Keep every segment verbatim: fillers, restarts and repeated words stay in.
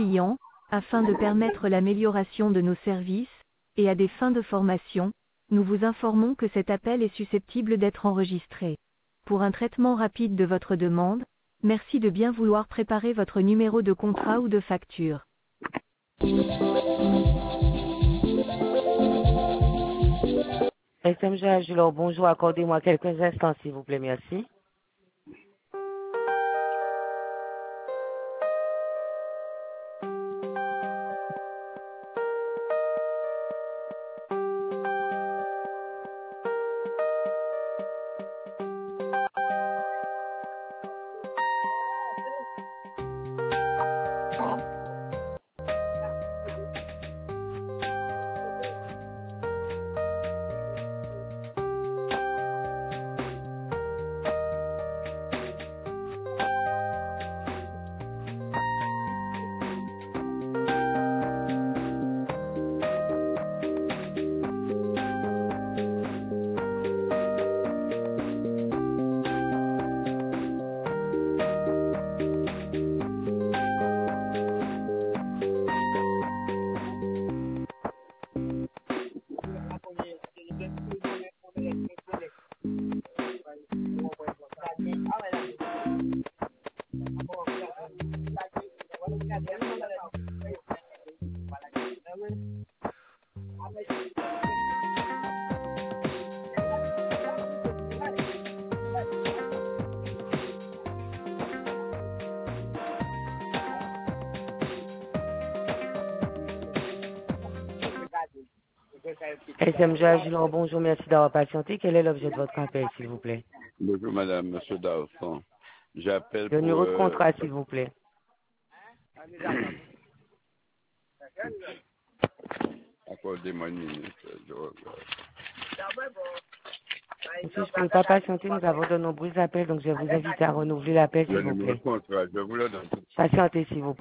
clients, afin de permettre l'amélioration de nos services, et à des fins de formation, nous vous informons que cet appel est susceptible d'être enregistré. Pour un traitement rapide de votre demande, merci de bien vouloir préparer votre numéro de contrat ou de facture. S M G Agilor, bonjour, accordez-moi quelques instants s'il vous plaît, merci. S M G Agilor, bonjour, merci d'avoir patienté. Quel est l'objet de votre appel, s'il vous plaît? Bonjour madame, monsieur Dawson. J'appelle Le pour... numéro de euh, contrat, s'il vous plaît. Accordez-moi une minute. Je regarde. Monsieur, je ne peux pas patienter, nous avons de nombreux appels, donc je vais vous inviter à renouveler l'appel, Le s'il vous numéro de plaît. contrat, je vous le donne. Patientez, s'il vous plaît.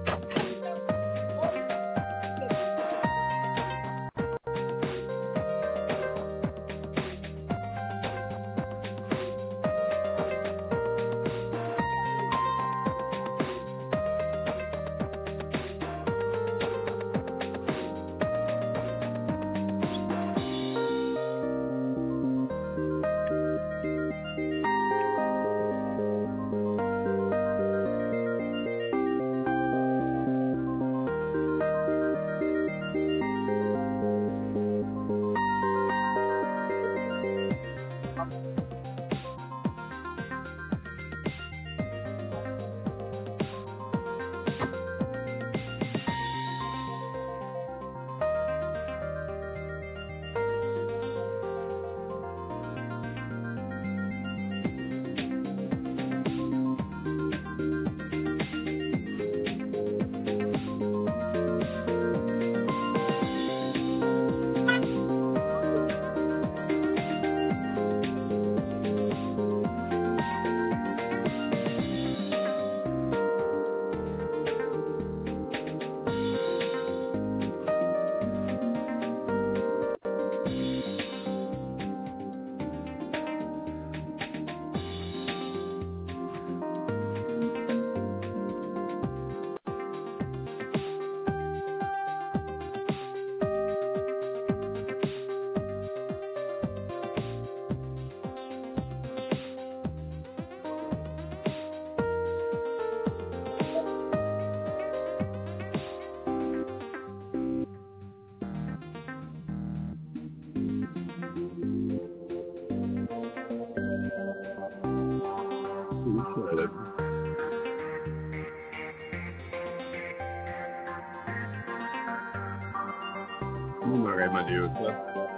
Vous m'aurez demandé ça.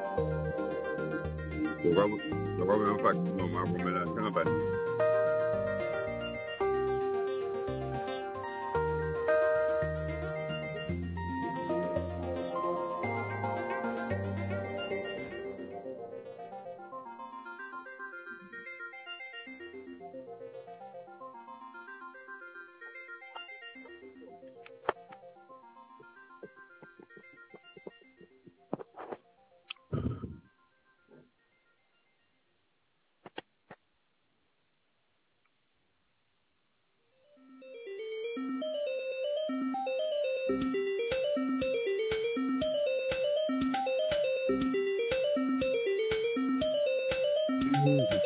Je vais vous je vais vous faire un moment pour me lancer en bas. Mhm.